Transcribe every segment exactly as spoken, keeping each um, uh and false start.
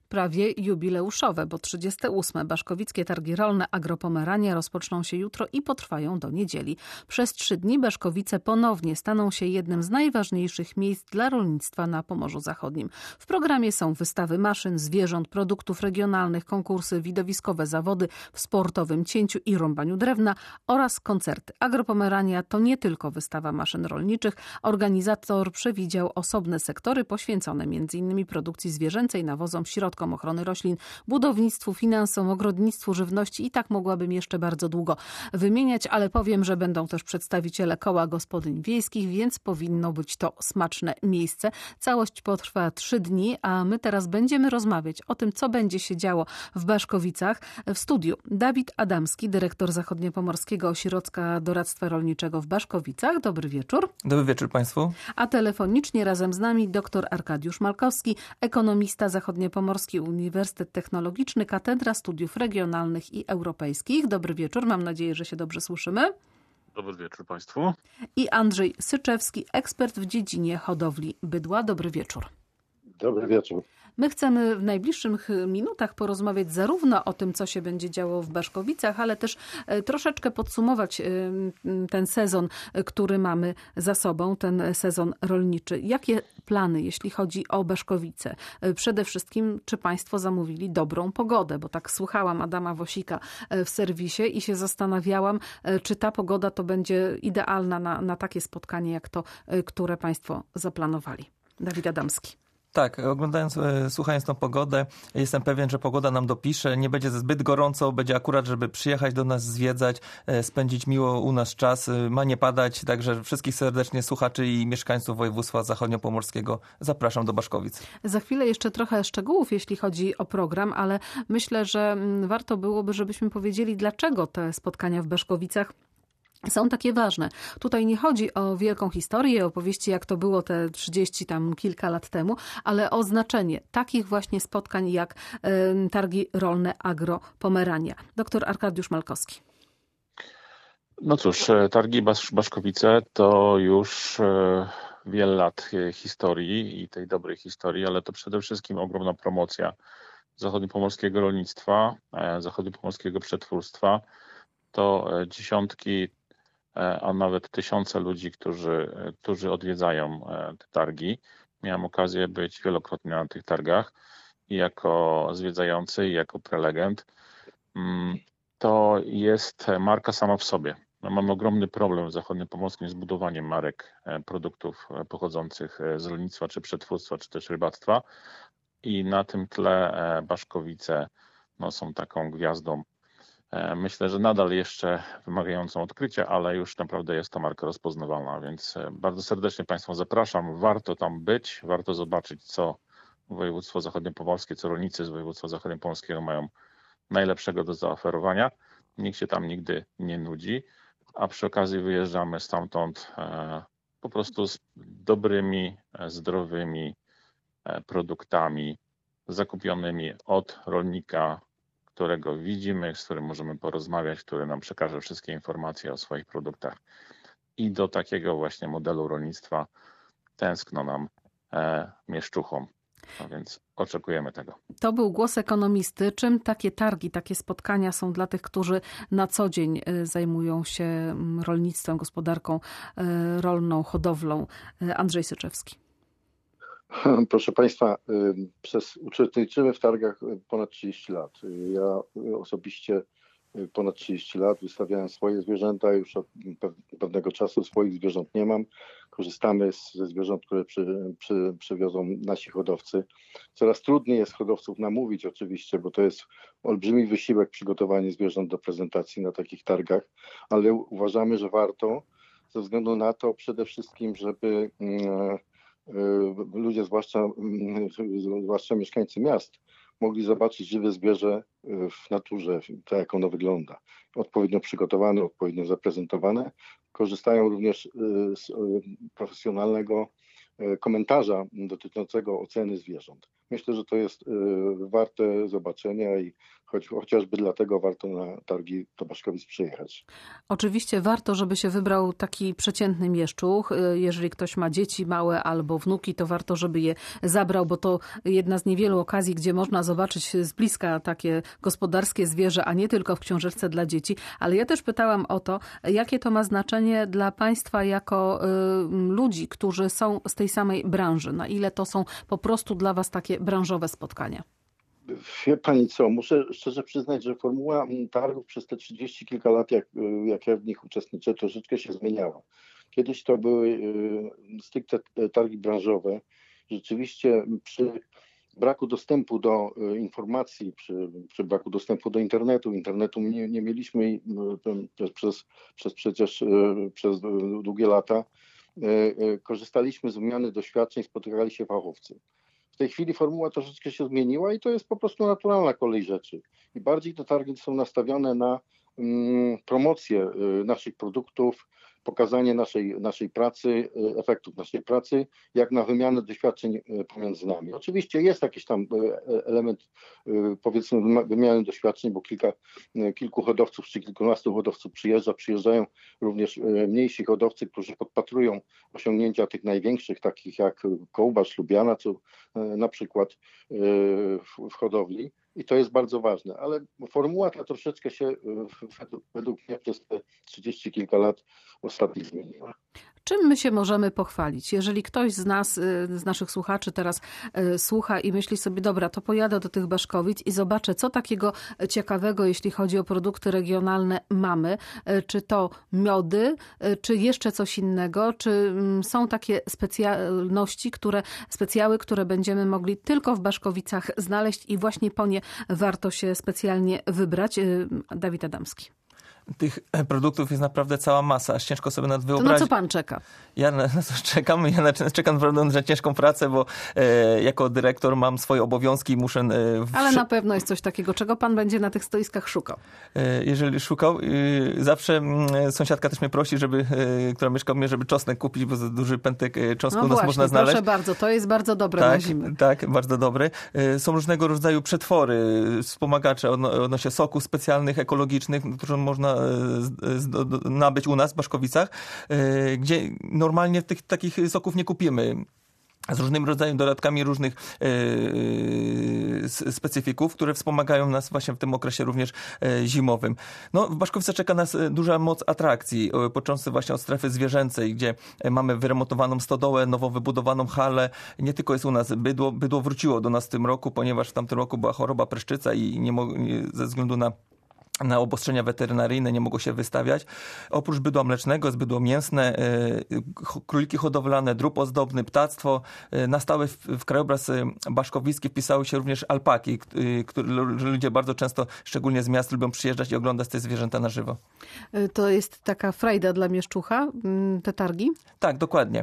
prawie jubileuszowe, bo trzydzieste ósme Baszkowickie Targi Rolne Agropomerania rozpoczną się jutro i potrwają do niedzieli. Przez trzy dni Baszkowice ponownie staną się jednym z najważniejszych miejsc dla rolnictwa na Pomorzu Zachodnim. W programie są wystawy maszyn, zwierząt, produktów regionalnych, konkursy, widowiskowe zawody w sportowym cięciu i rąbaniu drewna oraz koncerty. Agropomerania to nie tylko wystawa maszyn rolniczych. Organizator przewidział osobne sektory poświęcone między innymi produkcji zwierzęcej, nawozom, środkom ochrony roślin, budownictwu, finansom, ogrodnictwu, żywności i tak mogłabym jeszcze bardzo długo wymieniać, ale powiem, że będą też przedstawiciele koła gospodyń wiejskich, więc powinno być to smaczne miejsce. Całość potrwa trzy dni, a my teraz będziemy rozmawiać o tym, co będzie się działo w Baszkowicach. W studiu Dawid Adamski, dyrektor Zachodniopomorskiego Ośrodka Doradztwa Rolniczego w Baszkowicach. Dobry wieczór. Dobry wieczór Państwu. A telefonicznie razem z nami dr Arkadiusz Malkowski, ekonomista, Zachodniopomorski Uniwersytet Technologiczny, Katedra Studiów Regionalnych i Europejskich. Dobry wieczór, mam nadzieję, że się dobrze słyszymy. Dobry wieczór Państwu. I Andrzej Syczewski, ekspert w dziedzinie hodowli bydła. Dobry wieczór. Dobry wieczór. My chcemy w najbliższych minutach porozmawiać zarówno o tym, co się będzie działo w Baszkowicach, ale też troszeczkę podsumować ten sezon, który mamy za sobą, ten sezon rolniczy. Jakie plany, jeśli chodzi o Baszkowice? Przede wszystkim, czy Państwo zamówili dobrą pogodę? Bo tak słuchałam Adama Wosika w serwisie i się zastanawiałam, czy ta pogoda to będzie idealna na, na takie spotkanie, jak to, które Państwo zaplanowali. Dawid Adamski. Tak, oglądając, słuchając tą pogodę, jestem pewien, że pogoda nam dopisze, nie będzie zbyt gorąco, będzie akurat, żeby przyjechać do nas, zwiedzać, spędzić miło u nas czas, ma nie padać, także wszystkich serdecznie słuchaczy i mieszkańców województwa zachodniopomorskiego zapraszam do Baszkowic. Za chwilę jeszcze trochę szczegółów, jeśli chodzi o program, ale myślę, że warto byłoby, żebyśmy powiedzieli, dlaczego te spotkania w Baszkowicach są takie ważne. Tutaj nie chodzi o wielką historię, opowieści, jak to było te trzydzieści tam kilka lat temu, ale o znaczenie takich właśnie spotkań jak y, Targi Rolne Agropomerania. Doktor Arkadiusz Malkowski. No cóż, Targi Basz- Baszkowice to już e, wiele lat historii i tej dobrej historii, ale to przede wszystkim ogromna promocja zachodniopomorskiego rolnictwa, e, zachodniopomorskiego przetwórstwa. To e, dziesiątki a nawet tysiące ludzi, którzy, którzy odwiedzają te targi. Miałem okazję być wielokrotnie na tych targach i jako zwiedzający, i jako prelegent. To jest marka sama w sobie. No, mamy ogromny problem w zachodniopomorskim z budowaniem marek produktów pochodzących z rolnictwa, czy przetwórstwa, czy też rybactwa. I na tym tle Baszkowice no, są taką gwiazdą. Myślę, że nadal jeszcze wymagającą odkrycia, ale już naprawdę jest to marka rozpoznawalna, więc bardzo serdecznie Państwa zapraszam. Warto tam być, warto zobaczyć, co województwo zachodniopomorskie, co rolnicy z województwa zachodniopomorskiego mają najlepszego do zaoferowania. Nikt się tam nigdy nie nudzi, a przy okazji wyjeżdżamy stamtąd po prostu z dobrymi, zdrowymi produktami zakupionymi od rolnika, którego widzimy, z którym możemy porozmawiać, który nam przekaże wszystkie informacje o swoich produktach. I do takiego właśnie modelu rolnictwa tęskno nam e, mieszczuchom. No więc oczekujemy tego. To był głos ekonomisty. Czym takie targi, takie spotkania są dla tych, którzy na co dzień zajmują się rolnictwem, gospodarką rolną, hodowlą? Andrzej Syczewski. Proszę Państwa, przez, uczestniczymy w targach ponad trzydzieści lat. Ja osobiście ponad trzydzieści lat wystawiałem swoje zwierzęta, już od pewnego czasu swoich zwierząt nie mam. Korzystamy z, ze zwierząt, które przy, przy, przywiozą nasi hodowcy. Coraz trudniej jest hodowców namówić oczywiście, bo to jest olbrzymi wysiłek przygotowanie zwierząt do prezentacji na takich targach, ale uważamy, że warto ze względu na to przede wszystkim, żeby ludzie, zwłaszcza, zwłaszcza mieszkańcy miast, mogli zobaczyć żywe zwierzę w naturze, tak jak ono wygląda. Odpowiednio przygotowane, odpowiednio zaprezentowane. Korzystają również z profesjonalnego komentarza dotyczącego oceny zwierząt. myślę, że to jest warte zobaczenia i choć, chociażby dlatego warto na targi do Baszkowic przyjechać. Oczywiście warto, żeby się wybrał taki przeciętny mieszczuch. Jeżeli ktoś ma dzieci małe albo wnuki, to warto, żeby je zabrał, bo to jedna z niewielu okazji, gdzie można zobaczyć z bliska takie gospodarskie zwierzę, a nie tylko w książeczce dla dzieci. Ale ja też pytałam o to, jakie to ma znaczenie dla państwa jako y, ludzi, którzy są z tej samej branży. Na ile to są po prostu dla was takie branżowe spotkania? Wie pani co, muszę szczerze przyznać, że formuła targów przez te trzydzieści kilka lat, jak, jak ja w nich uczestniczę, troszeczkę się zmieniała. Kiedyś to były stricte targi branżowe. Rzeczywiście przy braku dostępu do informacji, przy, przy braku dostępu do internetu, internetu nie, nie mieliśmy przez, przez przecież przez długie lata, korzystaliśmy z wymiany doświadczeń, spotykali się fachowcy. W tej chwili formuła troszeczkę się zmieniła i to jest po prostu naturalna kolej rzeczy. I bardziej te targi są nastawione na mm, promocję y, naszych produktów, pokazanie naszej, naszej pracy, y, efektów naszej pracy, jak na wymianę doświadczeń y, pomiędzy nami. Oczywiście jest jakiś tam y, element y, powiedzmy wymiany doświadczeń, bo kilka, y, kilku hodowców czy kilkunastu hodowców przyjeżdża, przyjeżdżają również y, mniejsi hodowcy, którzy podpatrują osiągnięcia tych największych, takich jak Kołbasz, Lubiana, co na przykład w hodowli i to jest bardzo ważne, ale formuła ta troszeczkę się według, według mnie przez te trzydzieści kilka lat ostatnich zmieniła. Czym my się możemy pochwalić? Jeżeli ktoś z nas, z naszych słuchaczy teraz słucha i myśli sobie, dobra, to pojadę do tych Baszkowic i zobaczę, co takiego ciekawego, jeśli chodzi o produkty regionalne mamy. Czy to miody, czy jeszcze coś innego? Czy są takie specjalności, które, specjały, które będziemy mogli tylko w Baszkowicach znaleźć i właśnie po nie warto się specjalnie wybrać? Dawid Adamski. Tych produktów jest naprawdę cała masa, aż ciężko sobie nawet wyobrazić. To na co pan czeka? Ja na, na czekam, ja na, czekam naprawdę na ciężką pracę, bo e, jako dyrektor mam swoje obowiązki i muszę... E, w... Ale na pewno jest coś takiego, czego pan będzie na tych stoiskach szukał. E, jeżeli szukał, e, zawsze m, sąsiadka też mnie prosi, żeby, e, która mieszka u mnie, żeby czosnek kupić, bo za duży pętek czosnku no u nas właśnie, można znaleźć. Proszę bardzo, to jest bardzo dobre tak, na zimę. Tak, bardzo dobre. E, są różnego rodzaju przetwory, wspomagacze odnośnie soków specjalnych, ekologicznych, które można e, nabyć u nas w Baszkowicach, gdzie normalnie tych takich soków nie kupimy. Z różnymi rodzajami dodatkami różnych yy, specyfików, które wspomagają nas właśnie w tym okresie również yy, zimowym. No, w Baszkowicach czeka nas duża moc atrakcji, yy, począwszy właśnie od strefy zwierzęcej, gdzie mamy wyremontowaną stodołę, nowo wybudowaną halę. Nie tylko jest u nas bydło, bydło wróciło do nas w tym roku, ponieważ w tamtym roku była choroba pryszczyca i nie mo- ze względu na na obostrzenia weterynaryjne nie mogło się wystawiać. Oprócz bydła mlecznego jest bydło mięsne, króliki hodowlane, drób ozdobny, ptactwo. Na stałe w, w krajobraz baszkowicki wpisały się również alpaki, które ludzie bardzo często, szczególnie z miast, lubią przyjeżdżać i oglądać te zwierzęta na żywo. To jest taka frajda dla mieszczucha, te targi? Tak, dokładnie.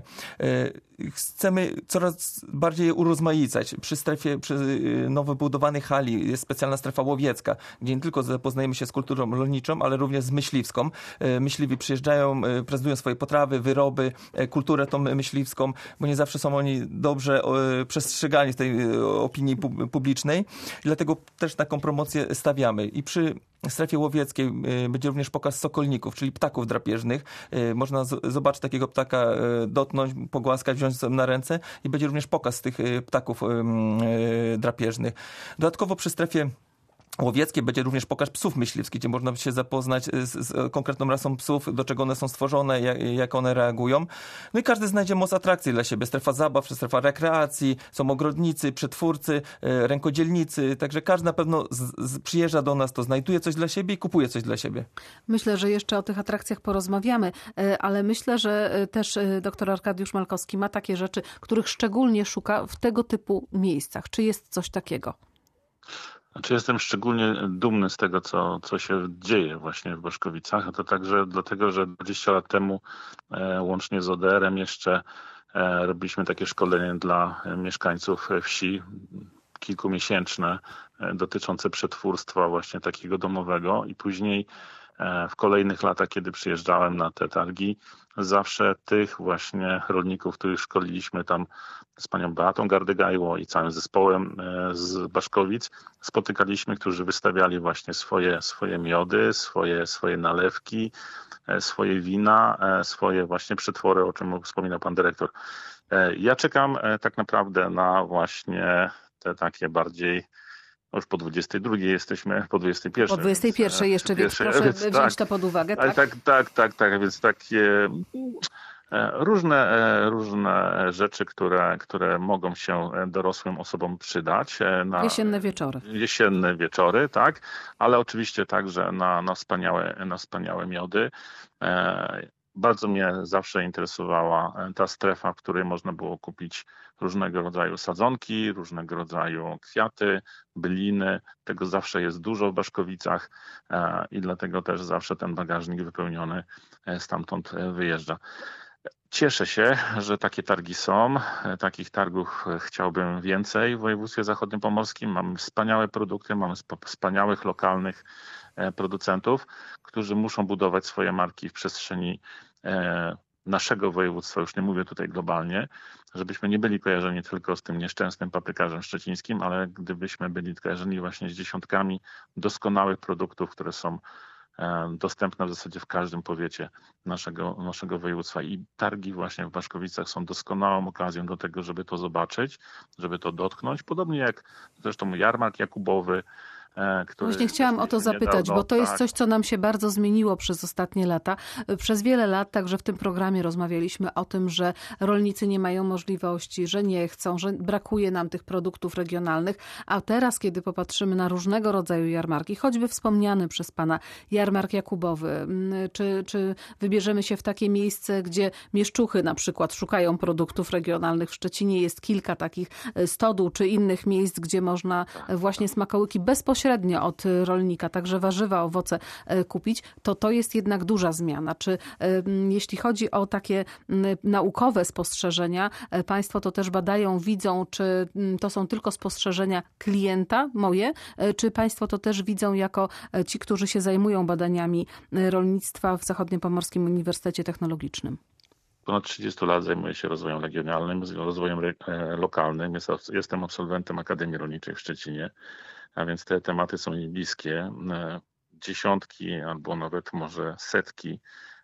Chcemy coraz bardziej je urozmaicać. Przy strefie, przy nowo budowanej hali jest specjalna strefa łowiecka, gdzie nie tylko zapoznajemy się z kulturą rolniczą, ale również z myśliwską. Myśliwi przyjeżdżają, prezentują swoje potrawy, wyroby, kulturę tą myśliwską, bo nie zawsze są oni dobrze przestrzegani z tej opinii publicznej. Dlatego też taką promocję stawiamy. I przy strefie łowieckiej będzie również pokaz sokolników, czyli ptaków drapieżnych. Można z- zobaczyć takiego ptaka, dotknąć, pogłaskać, wziąć sobie na ręce i będzie również pokaz tych ptaków drapieżnych. Dodatkowo przy strefie łowieckie będzie również pokaz psów myśliwskich, gdzie można się zapoznać z, z konkretną rasą psów, do czego one są stworzone, jak, jak one reagują. No i każdy znajdzie moc atrakcji dla siebie. Strefa zabaw, strefa rekreacji, są ogrodnicy, przetwórcy, rękodzielnicy, także każdy na pewno z, z, przyjeżdża do nas, to znajduje coś dla siebie i kupuje coś dla siebie. Myślę, że jeszcze o tych atrakcjach porozmawiamy, ale myślę, że też dr Arkadiusz Malkowski ma takie rzeczy, których szczególnie szuka w tego typu miejscach. Czy jest coś takiego? Znaczy jestem szczególnie dumny z tego, co, co się dzieje właśnie w Baszkowicach. A to także dlatego, że dwadzieścia lat temu e, łącznie z O D R-em jeszcze e, robiliśmy takie szkolenie dla mieszkańców wsi, kilkumiesięczne, e, dotyczące przetwórstwa właśnie takiego domowego i później w kolejnych latach, kiedy przyjeżdżałem na te targi, zawsze tych właśnie rolników, których szkoliliśmy tam z panią Beatą Gardygajło i całym zespołem z Baszkowic, spotykaliśmy, którzy wystawiali właśnie swoje, swoje miody, swoje, swoje nalewki, swoje wina, swoje właśnie przetwory, o czym wspominał pan dyrektor. Ja czekam tak naprawdę na właśnie te takie bardziej, no już po dwudziestej drugiej jesteśmy, po dwudziestej pierwszej. Po dwudziestej pierwszej jeszcze, więc proszę więc wziąć tak, to pod uwagę. Tak, tak, tak, tak, tak, więc takie różne, różne rzeczy, które, które mogą się dorosłym osobom przydać. Na jesienne wieczory. Jesienne wieczory, tak, ale oczywiście także na, na, wspaniałe, na wspaniałe miody. Bardzo mnie zawsze interesowała ta strefa, w której można było kupić różnego rodzaju sadzonki, różnego rodzaju kwiaty, byliny. Tego zawsze jest dużo w Baszkowicach i dlatego też zawsze ten bagażnik wypełniony stamtąd wyjeżdża. Cieszę się, że takie targi są. Takich targów chciałbym więcej w województwie zachodniopomorskim. Mamy wspaniałe produkty, mamy wspaniałych lokalnych producentów, którzy muszą budować swoje marki w przestrzeni naszego województwa, już nie mówię tutaj globalnie, żebyśmy nie byli kojarzeni tylko z tym nieszczęsnym paprykarzem szczecińskim, ale gdybyśmy byli kojarzeni właśnie z dziesiątkami doskonałych produktów, które są dostępne w zasadzie w każdym powiecie naszego, naszego województwa. I targi właśnie w Baszkowicach są doskonałą okazją do tego, żeby to zobaczyć, żeby to dotknąć. Podobnie jak zresztą jarmark Jakubowy, który Właśnie chciałam o to zapytać, niedawno, bo to jest tak. coś, co nam się bardzo zmieniło przez ostatnie lata. Przez wiele lat także w tym programie rozmawialiśmy o tym, że rolnicy nie mają możliwości, że nie chcą, że brakuje nam tych produktów regionalnych, a teraz, kiedy popatrzymy na różnego rodzaju jarmarki, choćby wspomniany przez pana jarmark Jakubowy, czy, czy wybierzemy się w takie miejsce, gdzie mieszczuchy na przykład szukają produktów regionalnych. W Szczecinie jest kilka takich stodół czy innych miejsc, gdzie można właśnie smakołyki bezpośrednio od rolnika, także warzywa, owoce kupić, to to jest jednak duża zmiana. Czy jeśli chodzi o takie naukowe spostrzeżenia, państwo to też badają, widzą, czy to są tylko spostrzeżenia klienta moje, czy państwo to też widzą jako ci, którzy się zajmują badaniami rolnictwa w Zachodniopomorskim Uniwersytecie Technologicznym? Ponad trzydzieści lat zajmuję się rozwojem regionalnym, rozwojem lokalnym. Jestem absolwentem Akademii Rolniczej w Szczecinie, a więc te tematy są mi bliskie. Dziesiątki albo nawet może setki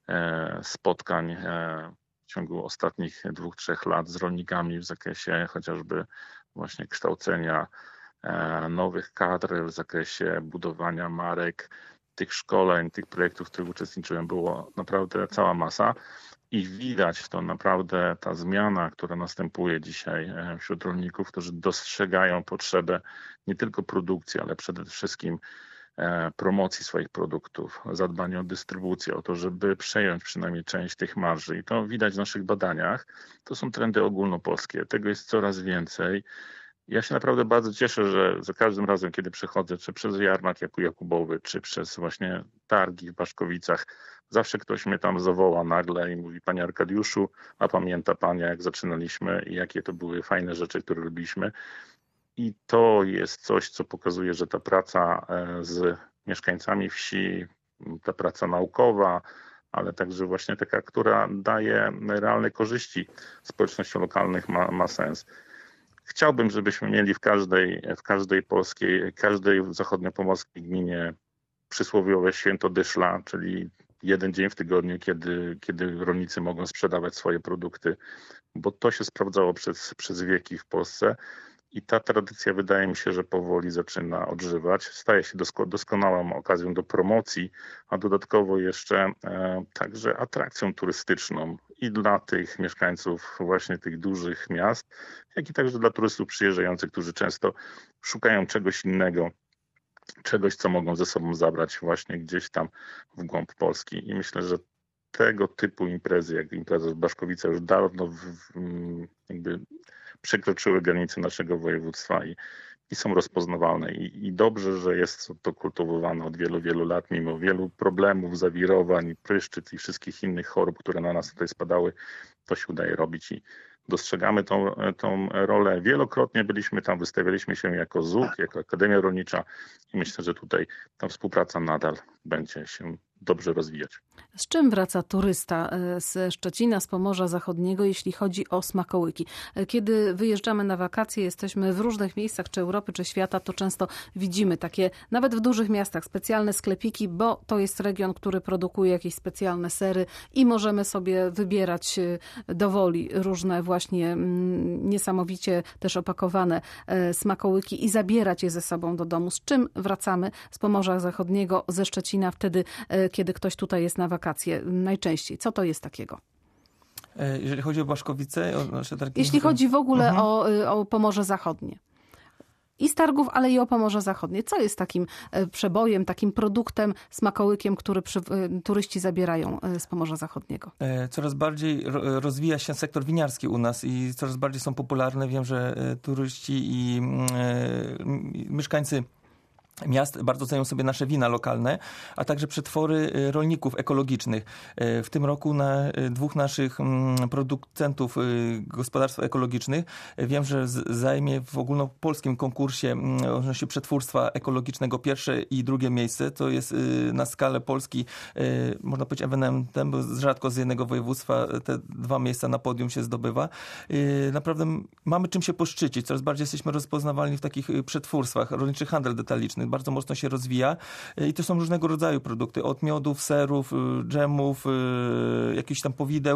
spotkań w ciągu ostatnich dwóch, trzech lat z rolnikami w zakresie chociażby właśnie kształcenia nowych kadr, w zakresie budowania marek, tych szkoleń, tych projektów, w których uczestniczyłem, było naprawdę cała masa. I widać to naprawdę, ta zmiana, która następuje dzisiaj wśród rolników, którzy dostrzegają potrzebę nie tylko produkcji, ale przede wszystkim promocji swoich produktów, zadbania o dystrybucję, o to, żeby przejąć przynajmniej część tych marży. I to widać w naszych badaniach. To są trendy ogólnopolskie. Tego jest coraz więcej. Ja się naprawdę bardzo cieszę, że za każdym razem, kiedy przechodzę, czy przez jarmark Jakubowy, czy przez właśnie targi w Baszkowicach, zawsze ktoś mnie tam zawoła nagle i mówi: panie Arkadiuszu, a pamięta pan, jak zaczynaliśmy i jakie to były fajne rzeczy, które robiliśmy. I to jest coś, co pokazuje, że ta praca z mieszkańcami wsi, ta praca naukowa, ale także właśnie taka, która daje realne korzyści społecznościom lokalnych, ma, ma sens. Chciałbym, żebyśmy mieli w każdej, w każdej polskiej, każdej zachodniopomorskiej gminie przysłowiowe święto dyszla, czyli jeden dzień w tygodniu, kiedy, kiedy rolnicy mogą sprzedawać swoje produkty, bo to się sprawdzało przez, przez wieki w Polsce i ta tradycja, wydaje mi się, że powoli zaczyna odżywać. Staje się dosko, doskonałą okazją do promocji, a dodatkowo jeszcze e, także atrakcją turystyczną i dla tych mieszkańców właśnie tych dużych miast, jak i także dla turystów przyjeżdżających, którzy często szukają czegoś innego, czegoś, co mogą ze sobą zabrać właśnie gdzieś tam w głąb Polski. I myślę, że tego typu imprezy, jak impreza z Baszkowice, już dawno w, w, jakby przekroczyły granice naszego województwa i, i są rozpoznawalne. I, I dobrze, że jest to kultywowane od wielu, wielu lat, mimo wielu problemów, zawirowań, pryszczyc i wszystkich innych chorób, które na nas tutaj spadały, to się udaje robić i dostrzegamy tą, tą rolę. Wielokrotnie byliśmy tam, wystawialiśmy się jako Z U K, jako Akademia Rolnicza i myślę, że tutaj ta współpraca nadal będzie się dobrze rozwijać. Z czym wraca turysta ze Szczecina, z Pomorza Zachodniego, jeśli chodzi o smakołyki? Kiedy wyjeżdżamy na wakacje, jesteśmy w różnych miejscach, czy Europy, czy świata, to często widzimy takie, nawet w dużych miastach, specjalne sklepiki, bo to jest region, który produkuje jakieś specjalne sery i możemy sobie wybierać do woli różne właśnie niesamowicie też opakowane smakołyki i zabierać je ze sobą do domu. Z czym wracamy z Pomorza Zachodniego, ze Szczecina wtedy, kiedy ktoś tutaj jest na wakacje najczęściej? Co to jest takiego? Jeżeli chodzi o Baszkowice? O nasze targi... Jeśli chodzi w ogóle mhm. o, o Pomorze Zachodnie. I z targów, ale i o Pomorze Zachodnie. Co jest takim przebojem, takim produktem, smakołykiem, który przy, turyści zabierają z Pomorza Zachodniego? Coraz bardziej rozwija się sektor winiarski u nas i coraz bardziej są popularne. Wiem, że turyści i mieszkańcy miast bardzo cenią sobie nasze wina lokalne, a także przetwory rolników ekologicznych. W tym roku na dwóch naszych producentów gospodarstw ekologicznych wiem, że zajmie w ogólnopolskim konkursie odnośnie przetwórstwa ekologicznego pierwsze i drugie miejsce. To jest na skalę Polski, można powiedzieć, ewenementem, bo rzadko z jednego województwa te dwa miejsca na podium się zdobywa. Naprawdę mamy czym się poszczycić. Coraz bardziej jesteśmy rozpoznawalni w takich przetwórstwach. Rolniczy handel detaliczny bardzo mocno się rozwija i to są różnego rodzaju produkty, od miodów, serów, dżemów, jakichś tam powideł.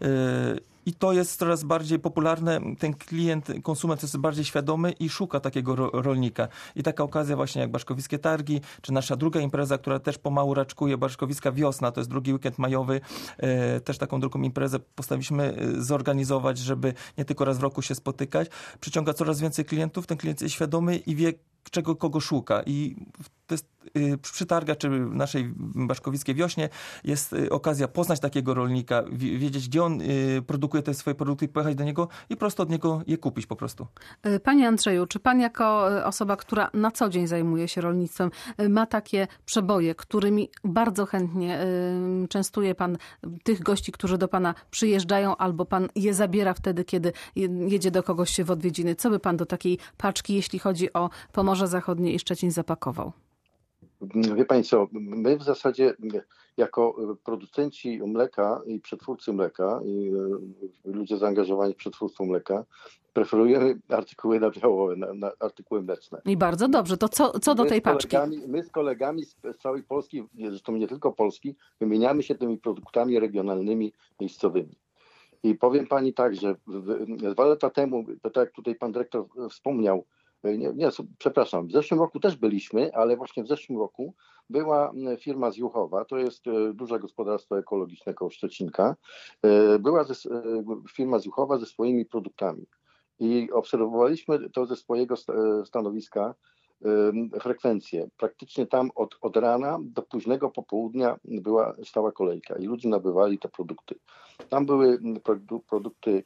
I to jest coraz bardziej popularne. Ten klient, konsument jest bardziej świadomy i szuka takiego ro- rolnika. I taka okazja właśnie jak Baszkowickie Targi, czy nasza druga impreza, która też pomału raczkuje, Baszkowiska Wiosna, to jest drugi weekend majowy. E, też taką drugą imprezę postawiliśmy zorganizować, żeby nie tylko raz w roku się spotykać. Przyciąga coraz więcej klientów, ten klient jest świadomy i wie, czego kogo szuka. I to jest, y, przy targach, czy w naszej Baszkowickiej Wiośnie jest y, okazja poznać takiego rolnika, w, wiedzieć, gdzie on y, produkuje te swoje produkty, pojechać do niego i prosto od niego je kupić po prostu. Panie Andrzeju, czy pan jako osoba, która na co dzień zajmuje się rolnictwem, ma takie przeboje, którymi bardzo chętnie y, częstuje pan tych gości, którzy do pana przyjeżdżają, albo pan je zabiera wtedy, kiedy jedzie do kogoś w odwiedziny? Co by pan do takiej paczki, jeśli chodzi o Pomorze Zachodnie i Szczecin, zapakował? Wie pani co, my w zasadzie jako producenci mleka i przetwórcy mleka i ludzie zaangażowani w przetwórstwo mleka preferujemy artykuły nabiałowe, na, na artykuły mleczne. I bardzo dobrze. To co, co do tej paczki? My z kolegami z całej Polski, zresztą nie tylko Polski, wymieniamy się tymi produktami regionalnymi, miejscowymi. I powiem pani tak, że dwa lata temu, tak jak tutaj pan dyrektor wspomniał, Nie, nie, przepraszam, w zeszłym roku też byliśmy, ale właśnie w zeszłym roku była firma z Juchowa, to jest duże gospodarstwo ekologiczne koło Szczecinka, była ze, firma z Juchowa ze swoimi produktami i obserwowaliśmy to ze swojego stanowiska frekwencję. Praktycznie tam od, od rana do późnego popołudnia była stała kolejka i ludzie nabywali te produkty. Tam były produkty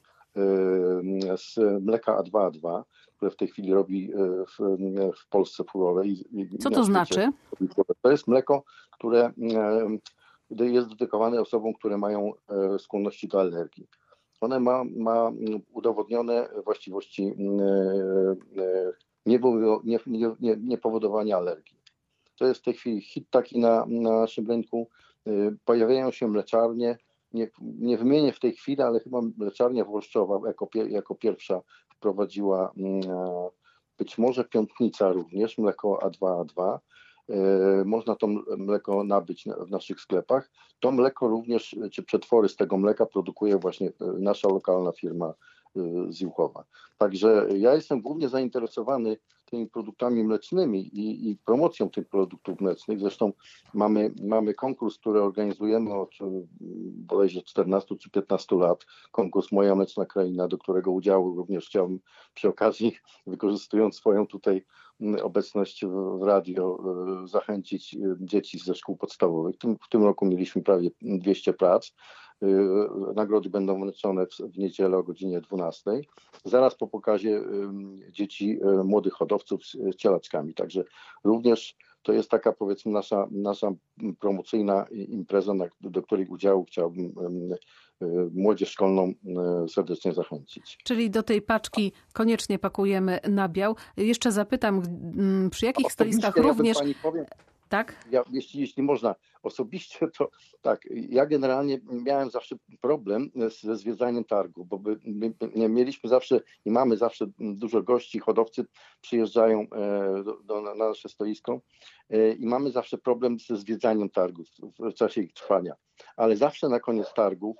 z mleka A dwa A dwa, które w tej chwili robi w, w Polsce furowej. Co to znaczy? To jest mleko, które jest dedykowane osobom, które mają skłonności do alergii. One ma, ma udowodnione właściwości niepowodowania alergii. To jest w tej chwili hit taki na, na naszym rynku. Pojawiają się mleczarnie. Nie, nie wymienię w tej chwili, ale chyba mleczarnia Włoszczowa jako, jako pierwsza wprowadziła być może Piątnica również, mleko A dwa A dwa. Można to mleko nabyć w naszych sklepach. To mleko również, czy przetwory z tego mleka produkuje właśnie nasza lokalna firma z Juchowa. Także ja jestem głównie zainteresowany tymi produktami mlecznymi i, i promocją tych produktów mlecznych. Zresztą mamy, mamy konkurs, który organizujemy od bodajże czternastu czy piętnastu lat. Konkurs Moja Mleczna Kraina, do którego udziału również chciałbym przy okazji, wykorzystując swoją tutaj obecność w radio, zachęcić dzieci ze szkół podstawowych. W tym, w tym roku mieliśmy prawie dwieście prac. Nagrody będą wręczone w, w niedzielę o godzinie dwunastej. Zaraz po pokazie dzieci młodych hodowców z cielaczkami. Także również to jest taka, powiedzmy, nasza, nasza promocyjna impreza, na, do której udziału chciałbym młodzież szkolną serdecznie zachęcić. Czyli do tej paczki koniecznie pakujemy nabiał. Jeszcze zapytam, przy jakich o, stoiskach ja również... Pani powiem, Tak? Ja, jeśli, jeśli można, osobiście to tak, ja generalnie miałem zawsze problem ze zwiedzaniem targu, bo my, my mieliśmy zawsze i mamy zawsze dużo gości, hodowcy przyjeżdżają do, do, na nasze stoisko i mamy zawsze problem ze zwiedzaniem targów w czasie ich trwania, ale zawsze na koniec targów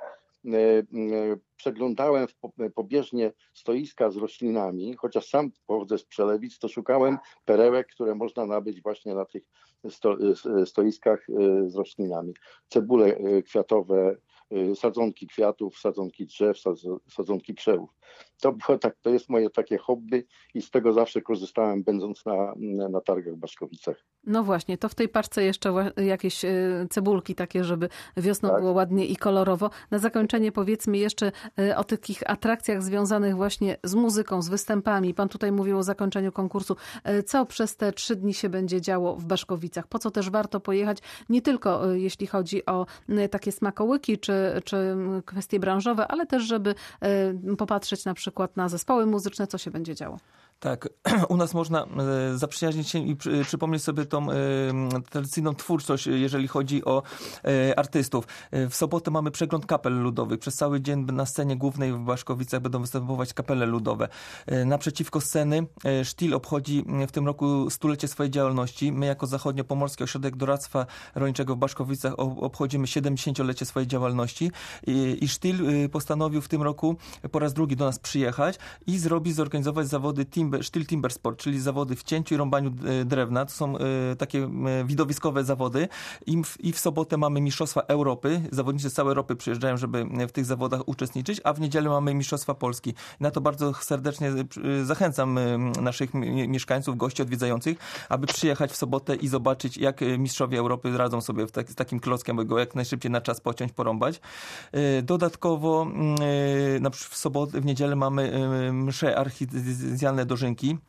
przeglądałem pobieżnie stoiska z roślinami, chociaż sam pochodzę z Przelewic, to szukałem perełek, które można nabyć właśnie na tych sto, stoiskach z roślinami. Cebule kwiatowe, sadzonki kwiatów, sadzonki drzew, sadzonki krzewów. To, było tak, to jest moje takie hobby i z tego zawsze korzystałem, będąc na, na targach w Baszkowicach. No właśnie, to w tej paczce jeszcze jakieś cebulki takie, żeby wiosną tak było ładnie i kolorowo. Na zakończenie powiedzmy jeszcze o takich atrakcjach związanych właśnie z muzyką, z występami. Pan tutaj mówił o zakończeniu konkursu. Co przez te trzy dni się będzie działo w Baszkowicach? Po co też warto pojechać? Nie tylko jeśli chodzi o takie smakołyki czy, czy kwestie branżowe, ale też żeby popatrzeć na przykład na zespoły muzyczne, co się będzie działo. Tak, u nas można zaprzyjaźnić się i przy, przypomnieć sobie tą e, tradycyjną twórczość, jeżeli chodzi o e, artystów. W sobotę mamy przegląd kapel ludowych. Przez cały dzień na scenie głównej w Baszkowicach będą występować kapele ludowe. E, naprzeciwko sceny e, Sztil obchodzi w tym roku stulecie swojej działalności. My jako Zachodnio-Pomorski Ośrodek Doradztwa Rolniczego w Baszkowicach obchodzimy siedemdziesięciolecie swojej działalności i, i Sztil postanowił w tym roku po raz drugi do nas przyjechać i zrobi, zorganizować zawody team Sztil Timber Sport, czyli zawody w cięciu i rąbaniu drewna. To są y, takie y, widowiskowe zawody. I w, I w sobotę mamy Mistrzostwa Europy. Zawodnicy z całej Europy przyjeżdżają, żeby w tych zawodach uczestniczyć, a w niedzielę mamy Mistrzostwa Polski. Na to bardzo serdecznie y, zachęcam y, naszych mi- mieszkańców, gości odwiedzających, aby przyjechać w sobotę i zobaczyć, jak mistrzowie Europy radzą sobie w tak, z takim klockiem, by go jak najszybciej na czas pociąć, porąbać. Y, dodatkowo y, na, w sobotę, w niedzielę mamy y, msze archidiecezjalne do Dożynki.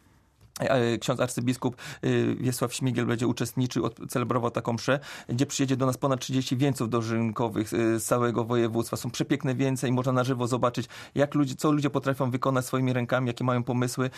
Ksiądz arcybiskup Wiesław Śmigiel będzie uczestniczył, celebrował taką mszę, gdzie przyjedzie do nas ponad trzydzieści wieńców dożynkowych z całego województwa. Są przepiękne wieńce i można na żywo zobaczyć, jak ludzie, co ludzie potrafią wykonać swoimi rękami, jakie mają pomysły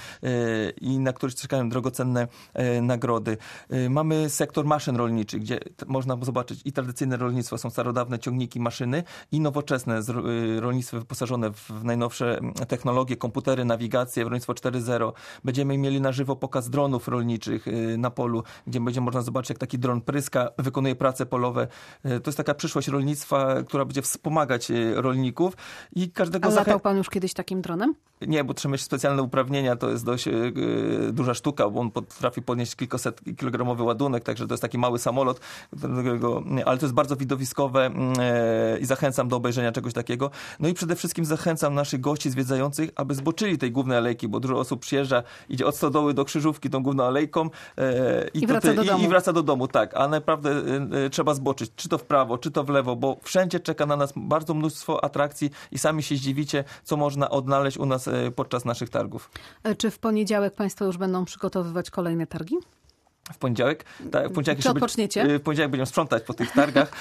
i na których czekają drogocenne nagrody. Mamy sektor maszyn rolniczych, gdzie można zobaczyć i tradycyjne rolnictwo, są starodawne ciągniki, maszyny i nowoczesne rolnictwo wyposażone w najnowsze technologie, komputery, nawigację, rolnictwo cztery zero. Będziemy mieli na żywo pokaz dronów rolniczych na polu, gdzie będzie można zobaczyć, jak taki dron pryska, wykonuje prace polowe. To jest taka przyszłość rolnictwa, która będzie wspomagać rolników i każdego A latał zachęcam. pan już kiedyś takim dronem? Nie, bo trzeba mieć specjalne uprawnienia, to jest dość yy, duża sztuka, bo on potrafi podnieść kilkaset kilogramowy ładunek, także to jest taki mały samolot, którego, ale to jest bardzo widowiskowe yy, i zachęcam do obejrzenia czegoś takiego. No i przede wszystkim zachęcam naszych gości zwiedzających, aby zboczyli tej głównej alejki, bo dużo osób przyjeżdża, idzie od stodoły do Krzyżówki tą główną alejką yy, i, wraca ty, do domu. i, i wraca do domu, tak, a naprawdę yy, trzeba zboczyć, czy to w prawo, czy to w lewo, bo wszędzie czeka na nas bardzo mnóstwo atrakcji i sami się zdziwicie, co można odnaleźć u nas podczas naszych targów. Czy w poniedziałek państwo już będą przygotowywać kolejne targi? W poniedziałek? Tak, w poniedziałek Czy odpoczniecie? W poniedziałek będziemy sprzątać po tych targach,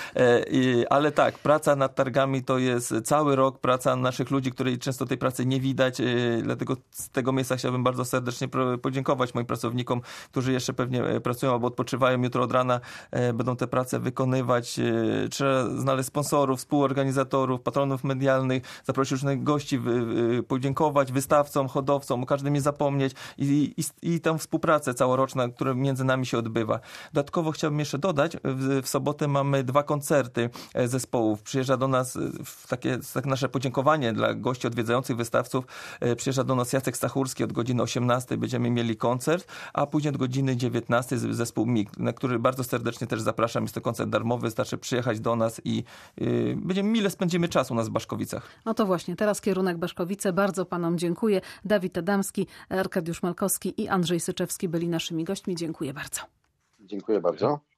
ale tak, praca nad targami to jest cały rok, praca naszych ludzi, której często tej pracy nie widać, dlatego z tego miejsca chciałbym bardzo serdecznie podziękować moim pracownikom, którzy jeszcze pewnie pracują albo odpoczywają jutro od rana, będą te prace wykonywać. Trzeba znaleźć sponsorów, współorganizatorów, patronów medialnych, zaprosić różnych gości, podziękować wystawcom, hodowcom, o każdym nie zapomnieć i, i, i tę współpracę całoroczną, która między nami się odbywa. Dodatkowo chciałbym jeszcze dodać, w, w sobotę mamy dwa koncerty zespołów. Przyjeżdża do nas w takie, tak nasze podziękowanie dla gości odwiedzających, wystawców. Przyjeżdża do nas Jacek Stachurski od godziny osiemnastej. Będziemy mieli koncert, a później od godziny dziewiętnastej zespół M I G, na który bardzo serdecznie też zapraszam. Jest to koncert darmowy, wystarczy przyjechać do nas i yy, będziemy mile spędzimy czas u nas w Baszkowicach. No to właśnie, teraz kierunek Baszkowice. Bardzo panom dziękuję. Dawid Adamski, Arkadiusz Malkowski i Andrzej Syczewski byli naszymi gośćmi. Dziękuję bardzo. Dziękuję bardzo.